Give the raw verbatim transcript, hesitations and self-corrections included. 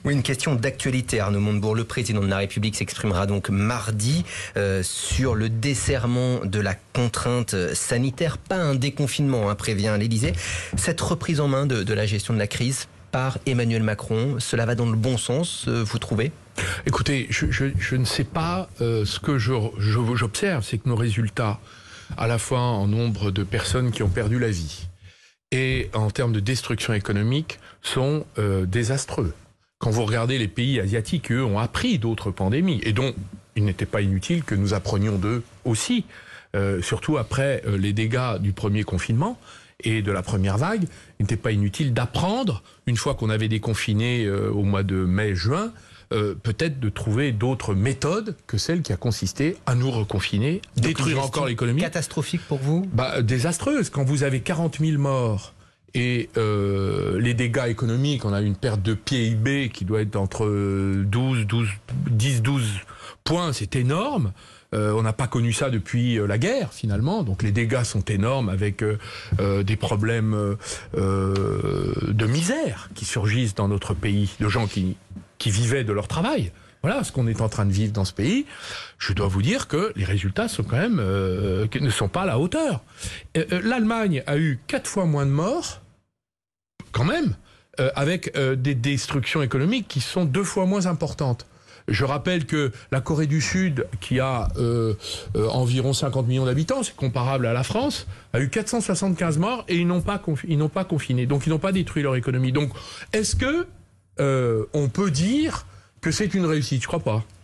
Oui, une question d'actualité. Arnaud Montebourg, le président de la République, s'exprimera donc mardi euh, sur le desserrement de la contrainte sanitaire. Pas un déconfinement, hein, prévient l'Élysée. Cette reprise en main de, de la gestion de la crise par Emmanuel Macron, cela va dans le bon sens, euh, vous trouvez ? Écoutez, je, je, je ne sais pas. Euh, ce que je, je, j'observe, c'est que nos résultats, à la fois en nombre de personnes qui ont perdu la vie et en termes de destruction économique, sont euh, désastreux. Quand vous regardez les pays asiatiques, eux ont appris d'autres pandémies, et dont il n'était pas inutile que nous apprenions d'eux aussi, euh, surtout après euh, les dégâts du premier confinement et de la première vague. Il n'était pas inutile d'apprendre, une fois qu'on avait déconfiné euh, au mois de mai-juin, euh, peut-être de trouver d'autres méthodes que celle qui a consisté à nous reconfiner, Donc détruire encore l'économie. Catastrophique pour vous ? Bah, désastreuse. Quand vous avez quarante mille morts et euh, les dégâts économiques, on a une perte de P I B qui doit être entre douze, douze, dix, douze points, c'est énorme. Euh, on n'a pas connu ça depuis euh, la guerre, finalement. Donc les dégâts sont énormes, avec euh, euh, des problèmes euh, de misère qui surgissent dans notre pays, de gens qui, qui vivaient de leur travail. Voilà ce qu'on est en train de vivre dans ce pays. Je dois vous dire que les résultats sont quand même euh, ne sont pas à la hauteur. Euh, L'Allemagne a eu quatre fois moins de morts, quand même, euh, avec euh, des destructions économiques qui sont deux fois moins importantes. Je rappelle que la Corée du Sud, qui a euh, euh, environ cinquante millions d'habitants, c'est comparable à la France, a eu quatre cent soixante-quinze morts et ils n'ont pas, ils n'ont pas confiné. Donc ils n'ont pas détruit leur économie. Donc est-ce que euh, on peut dire que c'est une réussite? Je crois pas.